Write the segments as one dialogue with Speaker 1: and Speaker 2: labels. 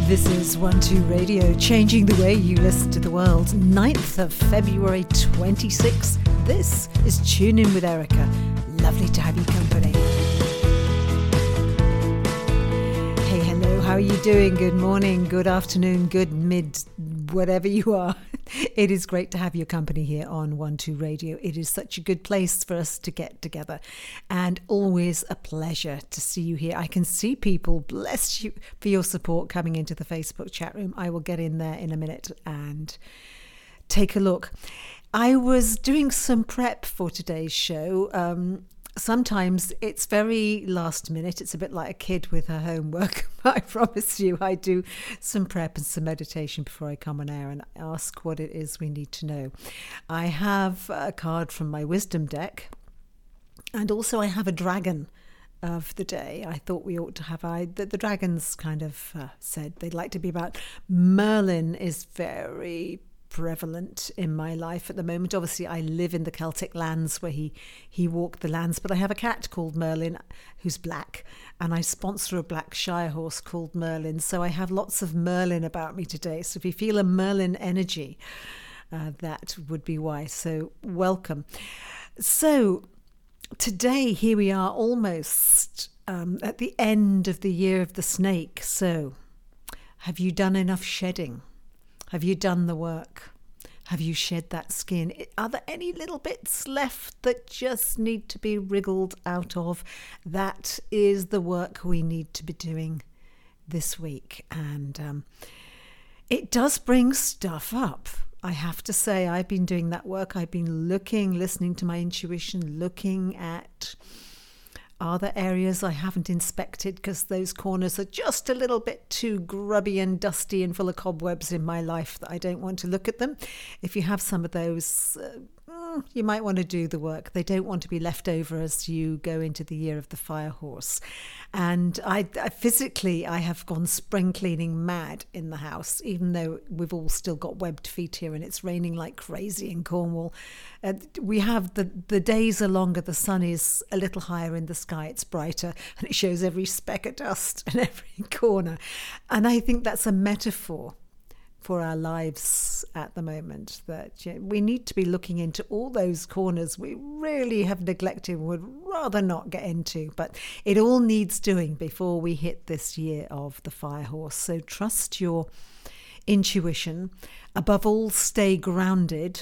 Speaker 1: This is 1-2 Radio, changing the way you listen to the world. 9th of February 26. This is Tune In with Erica. Lovely to have you company. Hey, hello, how are you doing? Good morning, good afternoon, good mid, whatever you are. It is great to have your company here on 1-2 Radio. It is such a good place for us to get together, and always a pleasure to see you here. I can see people, bless you for your support, coming into the Facebook chat room. I will get in there in a minute and take a look. I was doing some prep for today's show. Sometimes it's very last minute. It's a bit like a kid with her homework. I promise you, I do some prep and some meditation before I come on air and ask what it is we need to know. I have a card from my wisdom deck, and also I have a dragon of the day. I thought we ought to have the dragons kind of said they'd like to be about. Merlin is very prevalent in my life at the moment. Obviously, I live in the Celtic lands where he walked the lands, but I have a cat called Merlin who's black, and I sponsor a black Shire horse called Merlin. So I have lots of Merlin about me today. So if you feel a Merlin energy, that would be why. So welcome. So today, here we are almost at the end of the year of the snake. So have you done enough shedding? Have you done the work? Have you shed that skin? Are there any little bits left that just need to be wriggled out of? That is the work we need to be doing this week. And it does bring stuff up. I have to say, I've been doing that work. I've been listening to my intuition, looking at, are there areas I haven't inspected because those corners are just a little bit too grubby and dusty and full of cobwebs in my life that I don't want to look at them? If you have some of those, you might want to do the work. They don't want to be left over as you go into the year of the fire horse. And I physically have gone spring cleaning mad in the house, even though we've all still got webbed feet here and it's raining like crazy in Cornwall. We have the days are longer, the sun is a little higher in the sky, it's brighter, and it shows every speck of dust and every corner. And I think that's a metaphor for our lives at the moment, that we need to be looking into all those corners we really have neglected and would rather not get into, but it all needs doing before we hit this year of the fire horse. So trust your intuition. Above all, stay grounded,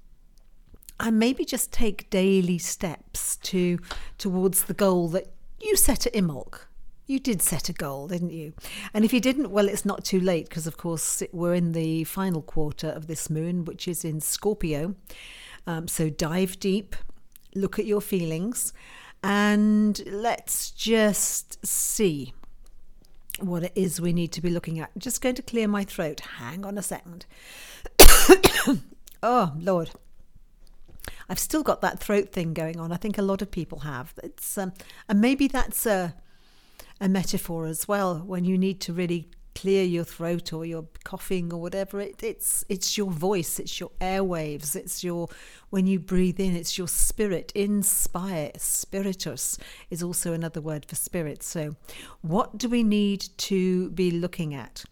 Speaker 1: and maybe just take daily steps towards the goal that you set at Imbolc. You did set a goal, didn't you? And if you didn't, well, it's not too late, because, of course, we're in the final quarter of this moon, which is in Scorpio. So dive deep, look at your feelings, and let's just see what it is we need to be looking at. I'm just going to clear my throat. Hang on a second. Oh, Lord. I've still got that throat thing going on. I think a lot of people have. It's and maybe that's a metaphor as well, when you need to really clear your throat or you're coughing or whatever. It's your voice, it's your airwaves, it's your, when you breathe in, it's your spirit. Inspire, spiritus is also another word for spirit. So what do we need to be looking at?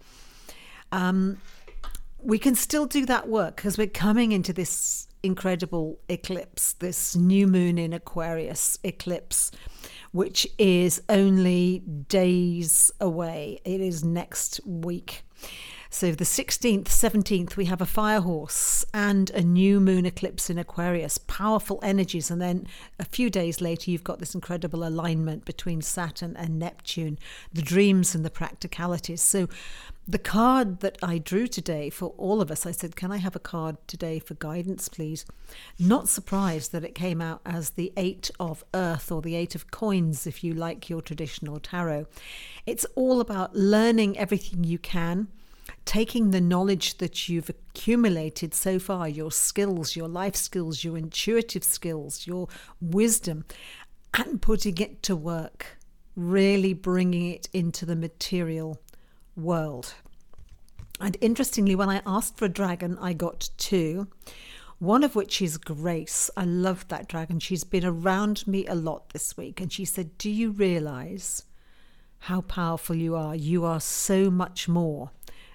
Speaker 1: We can still do that work because we're coming into this incredible eclipse, this new moon in Aquarius eclipse, which is only days away. It is next week. So the 16th, 17th, we have a fire horse and a new moon eclipse in Aquarius, powerful energies. And then a few days later, you've got this incredible alignment between Saturn and Neptune, the dreams and the practicalities. So the card that I drew today for all of us, I said, can I have a card today for guidance, please? Not surprised that it came out as the 8 of Earth, or the 8 of Coins, if you like your traditional tarot. It's all about learning everything you can, taking the knowledge that you've accumulated so far, your skills, your life skills, your intuitive skills, your wisdom, and putting it to work, really bringing it into the material world. And interestingly, when I asked for a dragon, I got 2, one of which is Grace. I love that dragon. She's been around me a lot this week, and she said, do you realize how powerful you are? You are so much more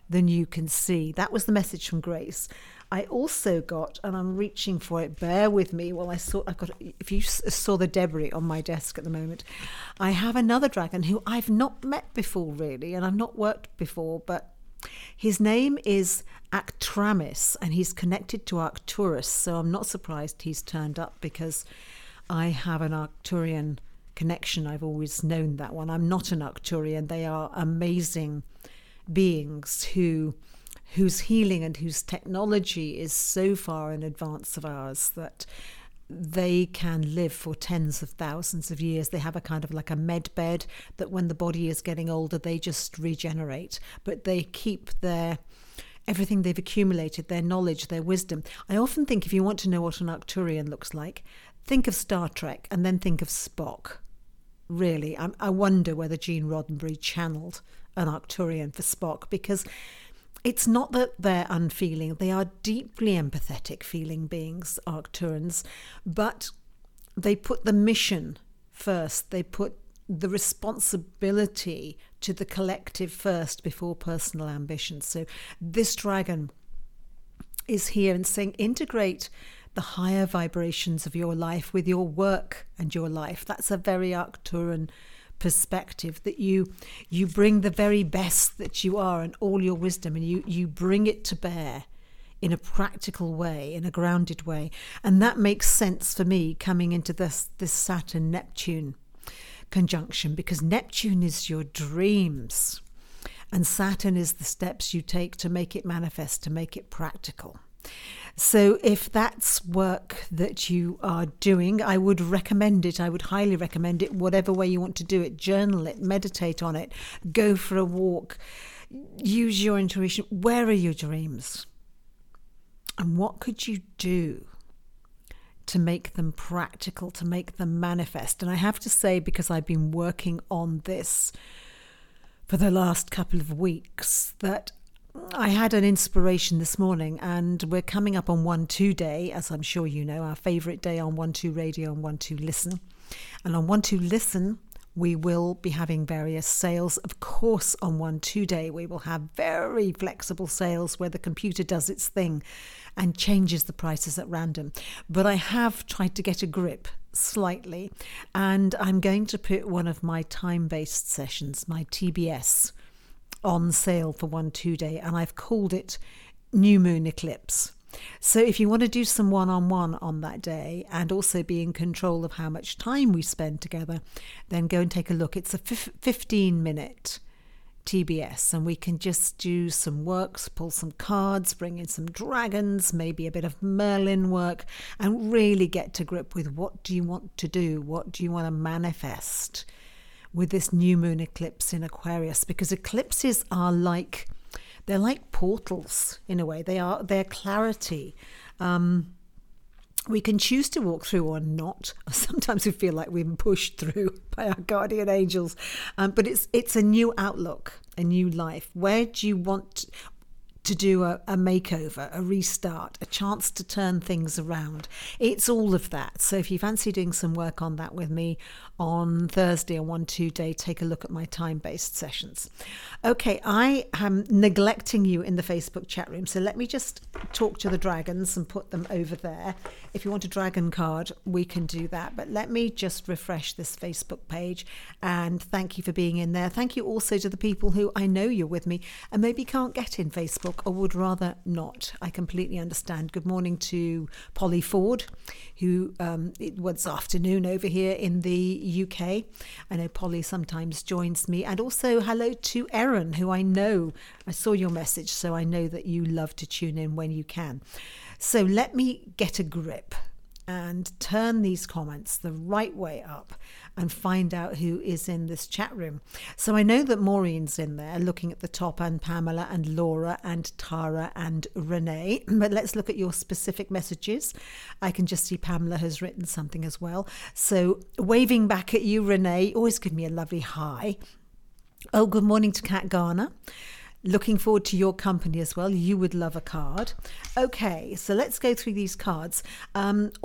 Speaker 1: than you can see. That was the message from Grace. I also got, and I'm reaching for it, bear with me while if you saw the debris on my desk at the moment, I have another dragon who I've not met before really, and I've not worked before, but his name is Actramis, and he's connected to Arcturus, so I'm not surprised he's turned up because I have an Arcturian connection. I've always known that one. I'm not an Arcturian. They are amazing beings whose healing and whose technology is so far in advance of ours that they can live for tens of thousands of years. They have a kind of like a med bed that when the body is getting older, they just regenerate, but they keep everything they've accumulated, their knowledge, their wisdom. I often think if you want to know what an Arcturian looks like, think of Star Trek and then think of Spock. Really, I wonder whether Gene Roddenberry channeled an Arcturian for Spock, because it's not that they're unfeeling. They are deeply empathetic feeling beings, Arcturians, but they put the mission first. They put the responsibility to the collective first before personal ambition. So this dragon is here and saying, integrate the higher vibrations of your life with your work and your life. That's a very Arcturian perspective, that you bring the very best that you are and all your wisdom, and you bring it to bear in a practical way, in a grounded way. And that makes sense for me coming into this Saturn-Neptune conjunction, because Neptune is your dreams and Saturn is the steps you take to make it manifest, to make it practical. So if that's work that you are doing, I would recommend it. I would highly recommend it, whatever way you want to do it. Journal it, meditate on it, go for a walk, use your intuition. Where are your dreams? And what could you do to make them practical, to make them manifest? And I have to say, because I've been working on this for the last couple of weeks, that I had an inspiration this morning, and we're coming up on 1-2 Day, as I'm sure you know, our favourite day on 1-2 Radio and 1-2 Listen. And on 1-2 Listen, we will be having various sales. Of course, on 1-2 Day, we will have very flexible sales where the computer does its thing and changes the prices at random. But I have tried to get a grip slightly, and I'm going to put one of my time-based sessions, my TBS, on sale for 1-2 Day, and I've called it New Moon Eclipse. So if you want to do some one-on-one on that day and also be in control of how much time we spend together, then go and take a look. It's a 15-minute TBS, and we can just do some works, pull some cards, bring in some dragons, maybe a bit of Merlin work, and really get to grip with what do you want to do, what do you want to manifest with this new moon eclipse in Aquarius, because eclipses are they're like portals in a way. They're clarity. We can choose to walk through or not. Sometimes we feel like we've been pushed through by our guardian angels, but it's a new outlook, a new life. Where do you want to do a makeover, a restart, a chance to turn things around? It's all of that. So if you fancy doing some work on that with me on Thursday or 1-2 Day, take a look at my time-based sessions. Okay, I am neglecting you in the Facebook chat room, so let me just talk to the dragons and put them over there. If you want a dragon card, we can do that, but let me just refresh this Facebook page, and thank you for being in there. Thank you also to the people who I know you're with me and maybe can't get in Facebook or would rather not. I completely understand. Good morning to Polly Ford, who it was afternoon over here in the UK. I know Polly sometimes joins me. And also hello to Erin, who I know, I saw your message, so I know that you love to tune in when you can. So let me get a grip and turn these comments the right way up and find out who is in this chat room. So I know that Maureen's in there looking at the top, and Pamela and Laura and Tara and Renee, but let's look at your specific messages. I can just see Pamela has written something as well. So waving back at you, Renee, always give me a lovely hi. Oh, good morning to Kat Garner. Looking forward to your company as well. You would love a card. Okay, so let's go through these cards.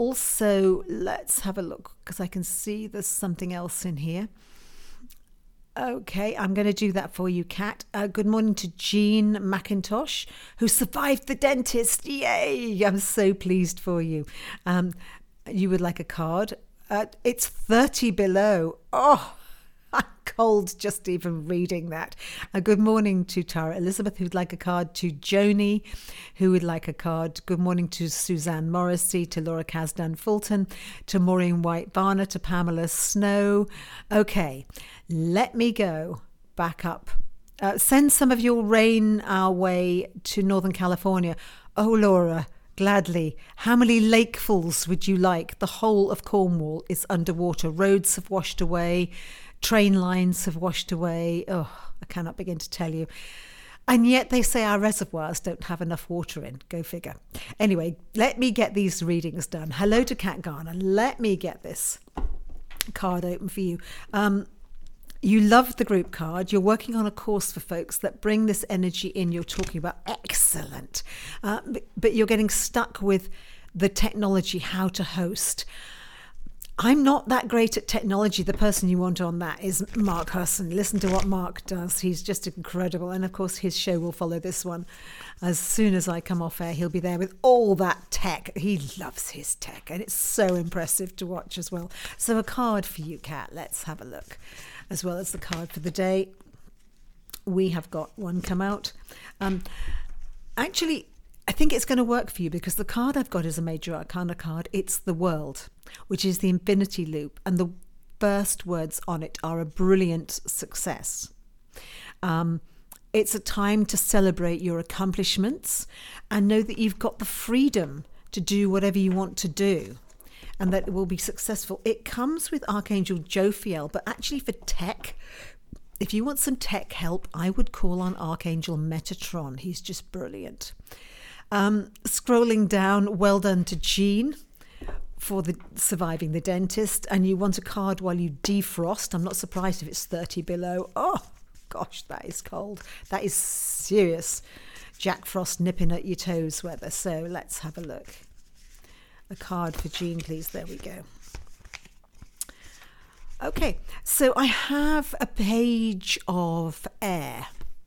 Speaker 1: Also, let's have a look, because I can see there's something else in here. Okay, I'm going to do that for you, Kat. Good morning to Jean McIntosh, who survived the dentist. Yay! I'm so pleased for you. You would like a card? It's 30 below. Oh, I'm cold just even reading that. Good morning to Tara Elizabeth, who'd like a card, to Joni, who would like a card. Good morning to Suzanne Morrissey, to Laura Kasdan Fulton, to Maureen White Varner, to Pamela Snow. Okay, let me go back up. Send some of your rain our way to Northern California. Oh, Laura, gladly. How many lakefuls would you like? The whole of Cornwall is underwater. Roads have washed away. Train lines have washed away. Oh, I cannot begin to tell you. And yet they say our reservoirs don't have enough water in. Go figure. Anyway, let me get these readings done. Hello to Kat Garner. Let me get this card open for you. You love the group card. You're working on a course for folks that bring this energy in. You're talking about excellent. But you're getting stuck with the technology, how to host. I'm not that great at technology. The person you want on that is Mark Husson. Listen to what Mark does. He's just incredible. And of course, his show will follow this one. As soon as I come off air, he'll be there with all that tech. He loves his tech, and it's so impressive to watch as well. So a card for you, Kat. Let's have a look. As well as the card for the day. We have got one come out. Actually, I think it's going to work for you because the card I've got is a Major Arcana card. It's the World, which is the infinity loop. And the first words on it are a brilliant success. It's a time to celebrate your accomplishments and know that you've got the freedom to do whatever you want to do and that it will be successful. It comes with Archangel Jophiel, but actually for tech, if you want some tech help, I would call on Archangel Metatron. He's just brilliant. Scrolling down, well done to Jean for the surviving the dentist. And you want a card while you defrost. I'm not surprised if it's 30 below. Oh, gosh, that is cold. That is serious Jack Frost nipping at your toes weather. So let's have a look. A card for Jean, please. There we go. Okay, so I have a page of air,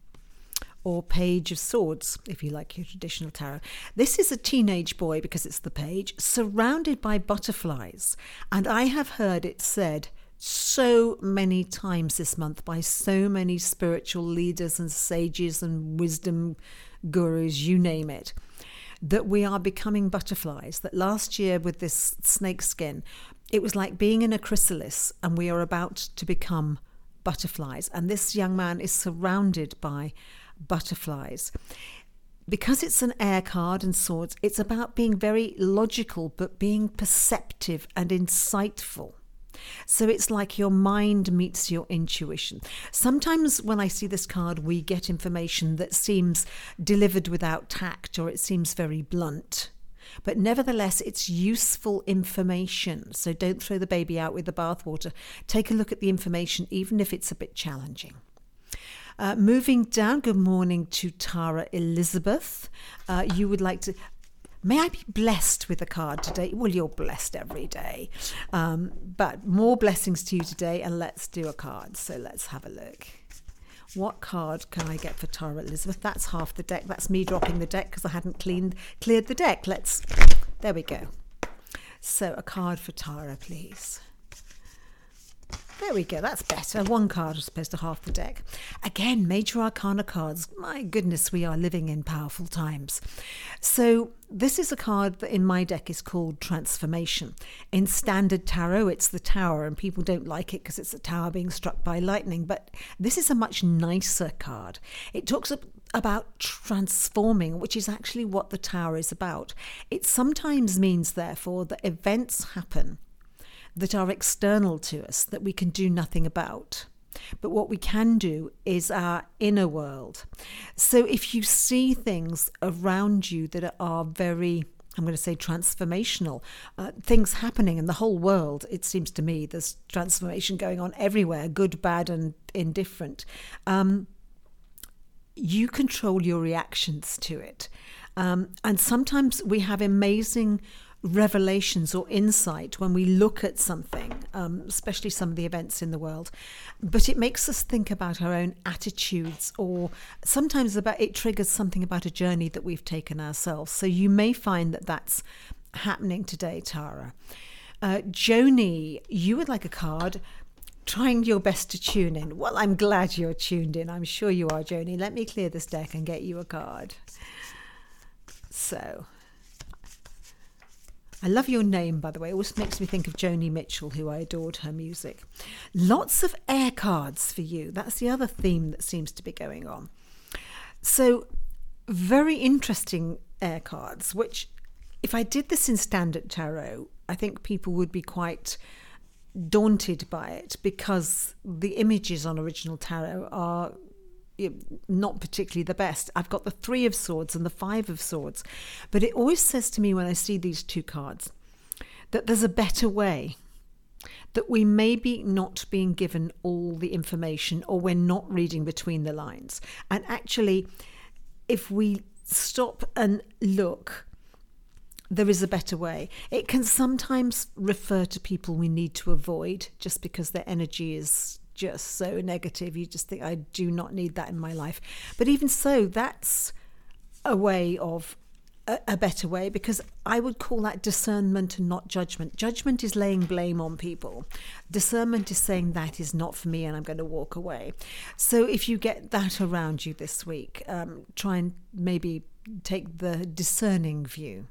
Speaker 1: or page of swords, if you like your traditional tarot. This is a teenage boy, because it's the page, surrounded by butterflies. And I have heard it said so many times this month by so many spiritual leaders and sages and wisdom gurus, you name it, that we are becoming butterflies. That last year with this snake skin, it was like being in a chrysalis, and we are about to become butterflies. And this young man is surrounded by butterflies. Because it's an air card and swords, it's about being very logical, but being perceptive and insightful. So it's like your mind meets your intuition. Sometimes when I see this card, we get information that seems delivered without tact, or it seems very blunt. But nevertheless, it's useful information. So don't throw the baby out with the bathwater. Take a look at the information, even if it's a bit challenging. Moving down, good morning to Tara Elizabeth. You would like to... May I be blessed with a card today? Well, you're blessed every day. But more blessings to you today, and let's do a card. So let's have a look. What card can I get for Tara Elizabeth? That's half the deck. That's me dropping the deck because I hadn't cleared the deck. There we go. So a card for Tara, please. There we go, that's better. One card as opposed to half the deck. Again, Major Arcana cards. My goodness, we are living in powerful times. So this is a card that in my deck is called Transformation. In Standard Tarot, it's the Tower, and people don't like it because it's a tower being struck by lightning. But this is a much nicer card. It talks about transforming, which is actually what the Tower is about. It sometimes means, therefore, that events happen that are external to us, that we can do nothing about. But what we can do is our inner world. So if you see things around you that are very, I'm going to say transformational, things happening in the whole world, it seems to me there's transformation going on everywhere, good, bad and indifferent. You control your reactions to it. And sometimes we have amazing revelations or insight when we look at something, especially some of the events in the world. But it makes us think about our own attitudes, or sometimes it triggers something about a journey that we've taken ourselves. So you may find that that's happening today, Tara. Joni, you would like a card. Trying your best to tune in. Well, I'm glad you're tuned in. I'm sure you are, Joni. Let me clear this deck and get you a card. So, I love your name, by the way. It always makes me think of Joni Mitchell, who I adored her music. Lots of air cards for you. That's the other theme that seems to be going on. So, very interesting air cards, which if I did this in standard tarot, I think people would be quite daunted by it, because the images on original tarot are not particularly the best. I've got the 3 of Swords and the 5 of Swords, but it always says to me when I see these 2 cards that there's a better way, that we may be not being given all the information, or we're not reading between the lines. And actually, if we stop and look, there is a better way. It can sometimes refer to people we need to avoid just because their energy is just so negative. You just think, I do not need that in my life. But even so, that's a way of a better way, because I would call that discernment and not judgment. Judgment is laying blame on people. Discernment is saying that is not for me and I'm going to walk away. So if you get that around you this week, try and maybe take the discerning view.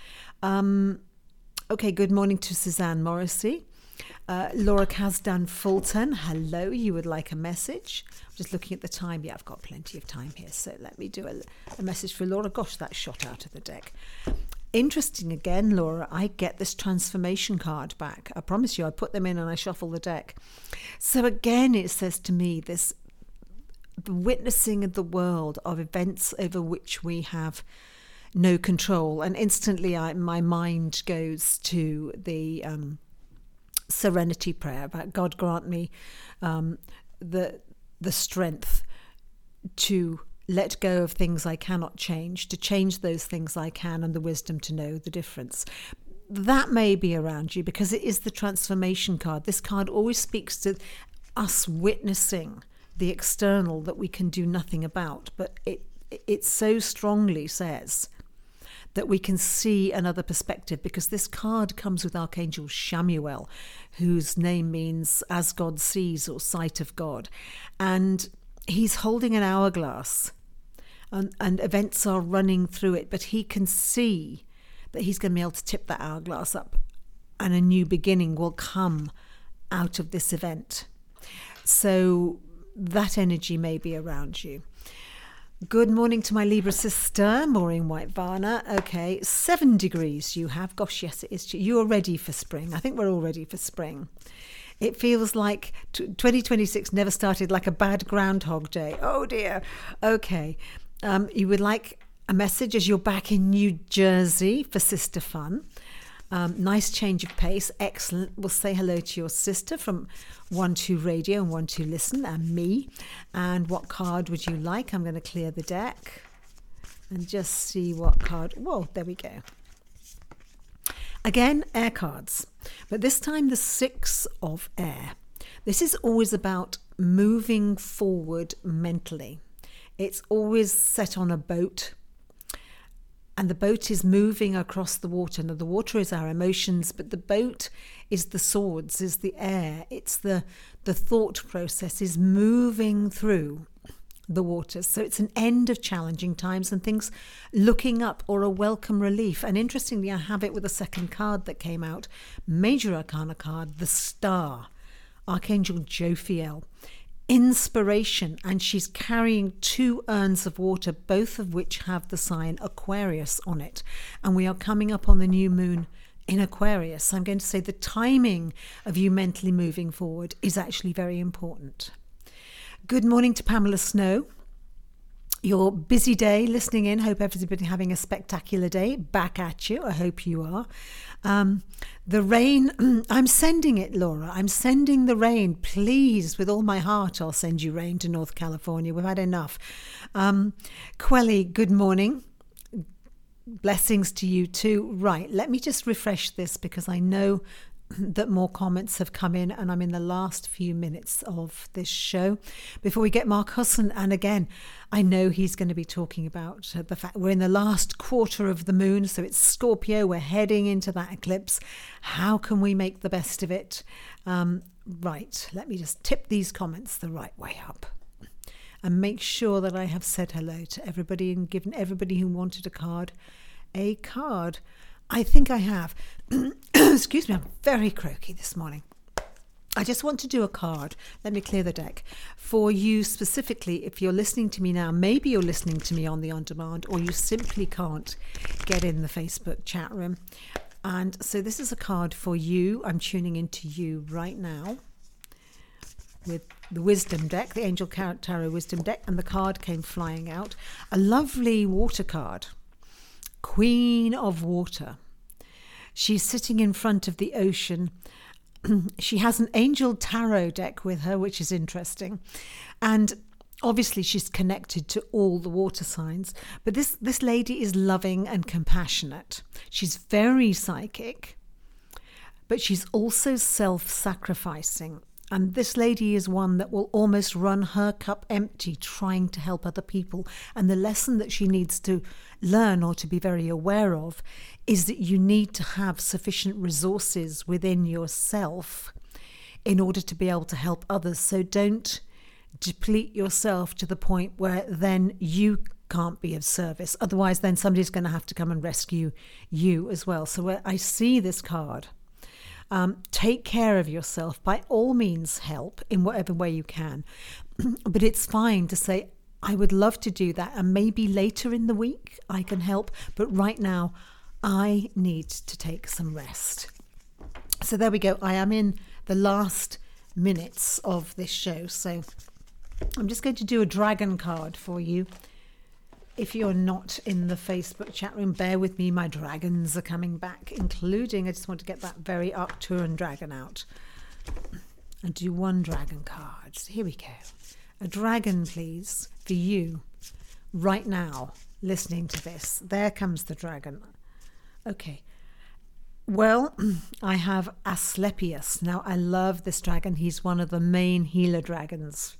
Speaker 1: Okay, good morning to Suzanne Morrissey. Laura Kasdan Fulton, hello, you would like a message? I'm just looking at the time. Yeah, I've got plenty of time here, so let me do a message for Laura. Gosh, that shot out of the deck. Interesting again, Laura, I get this transformation card back. I promise you, I put them in and I shuffle the deck. So again, it says to me, this witnessing of the world of events over which we have no control, and instantly my mind goes to the serenity prayer about God grant me the strength to let go of things I cannot change, to change those things I can, and the wisdom to know the difference. That may be around you because it is the transformation card. This card always speaks to us witnessing the external that we can do nothing about, but it so strongly says that we can see another perspective, because this card comes with Archangel Chamuel, whose name means as God sees, or sight of God. And he's holding an hourglass, and events are running through it, but he can see that he's going to be able to tip that hourglass up, and a new beginning will come out of this event. So that energy may be around you. Good morning to my Libra sister, Maureen White-Varner. Okay, 7 degrees you have. Gosh, yes, it is. You're ready for spring. I think we're all ready for spring. It feels like 2026 never started like a bad Groundhog Day. Oh, dear. Okay. You would like a message as you're back in New Jersey for Sister Fun. Nice change of pace. Excellent. We'll say hello to your sister from 1-2 Radio and 1-2 Listen, and me. And what card would you like? I'm going to clear the deck and just see what card. Whoa, there we go. Again, air cards, but this time the 6 of air. This is always about moving forward mentally. It's always set on a boat, and the boat is moving across the water. Now, the water is our emotions, but the boat is the swords, is the air. It's the thought process is moving through the waters. So it's an end of challenging times and things looking up, or a welcome relief. And interestingly, I have it with a second card that came out, Major Arcana card, the Star, Archangel Jophiel. Inspiration, and she's carrying 2 urns of water, both of which have the sign Aquarius on it, and we are coming up on the new moon in Aquarius. I'm going to say the timing of you mentally moving forward is actually very important. Good morning to Pamela Snow. Your busy day listening in. Hope everybody's having a spectacular day. Back at you. I hope you are. The rain, I'm sending it, Laura. I'm sending the rain. Please, with all my heart, I'll send you rain to North California. We've had enough. Quelly, good morning. blessings to you too. Right, let me just refresh this because I know that more comments have come in and I'm in the last few minutes of this show before we get Mark Husson. And again, I know he's going to be talking about the fact we're in the last quarter of the moon, so it's Scorpio, we're heading into that eclipse. How can we make the best of it? Right, let me just tip these comments the right way up and make sure that I have said hello to everybody and given everybody who wanted a card. I think I have. Excuse me, I'm very croaky this morning. I just want to do a card. Let me clear the deck. For you specifically, if you're listening to me now, maybe you're listening to me on the on-demand, or you simply can't get in the Facebook chat room. And so this is a card for you. I'm tuning into you right now with the Wisdom deck, the Angel Tarot Wisdom deck, and the card came flying out. A lovely water card. Queen of Water. She's sitting in front of the ocean. She has an Angel Tarot deck with her, which is interesting. And obviously she's connected to all the water signs. But this lady is loving and compassionate. She's very psychic, but she's also self-sacrificing. And this lady is one that will almost run her cup empty trying to help other people. And the lesson that she needs to learn or to be very aware of is that you need to have sufficient resources within yourself in order to be able to help others. So don't deplete yourself to the point where then you can't be of service. Otherwise, then somebody's going to have to come and rescue you as well. So where I see this card, take care of yourself. By all means, help in whatever way you can. But it's fine to say, I would love to do that. And maybe later in the week I can help. But right now, I need to take some rest. So there we go. I am in the last minutes of this show. So I'm just going to do a dragon card for you. If you're not in the Facebook chat room, bear with me. My dragons are coming back, including, I just want to get that very Arcturan dragon out and do one dragon card. So here we go. A dragon, please, for you right now, listening to this. There comes the dragon. Okay. Well, I have Asclepius. Now, I love this dragon. He's one of the main healer dragons.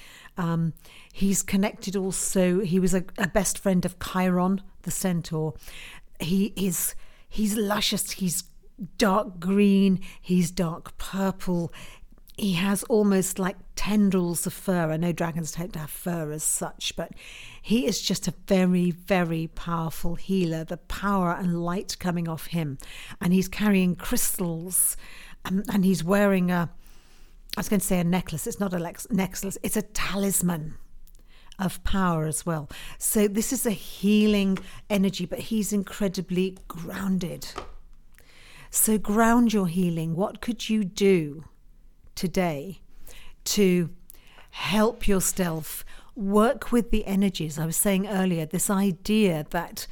Speaker 1: He's connected also. He was a best friend of Chiron, the centaur. He's luscious. He's dark green. He's dark purple. He has almost like tendrils of fur. I know dragons don't have fur as such, but he is just a very, very powerful healer. The power and light coming off him. And he's carrying crystals, and he's wearing I was going to say a necklace. It's not a necklace. It's a talisman of power as well. So this is a healing energy, but he's incredibly grounded. So ground your healing. What could you do today to help yourself work with the energies? I was saying earlier, this idea that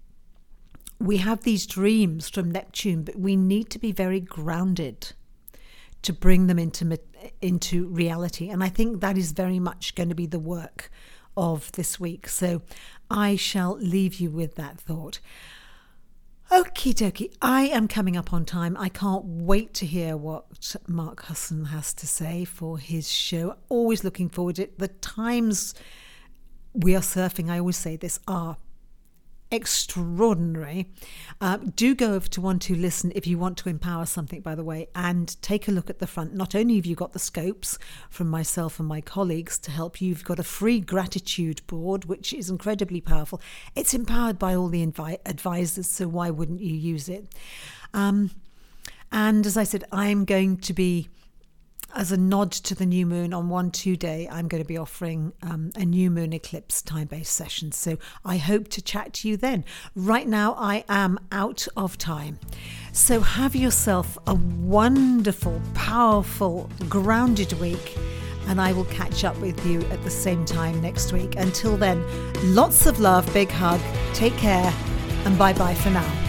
Speaker 1: we have these dreams from Neptune, but we need to be very grounded to bring them into reality. And I think that is very much going to be the work of this week. So I shall leave you with that thought. Okie dokie, I am coming up on time. I can't wait to hear what Mark Husson has to say for his show. Always looking forward to it. The times we are surfing, I always say this, are extraordinary. Do go over to One to Listen if you want to empower something, by the way, and take a look at the front. Not only have you got the scopes from myself and my colleagues to help you, you've got a free gratitude board, which is incredibly powerful. It's empowered by all the advisors, so why wouldn't you use it? And as I said, I'm going to be, as a nod to the new moon on 1-2 day, I'm going to be offering a new moon eclipse time-based session. So I hope to chat to you then. Right now, I am out of time. So have yourself a wonderful, powerful, grounded week. And I will catch up with you at the same time next week. Until then, lots of love, big hug, take care, and bye-bye for now.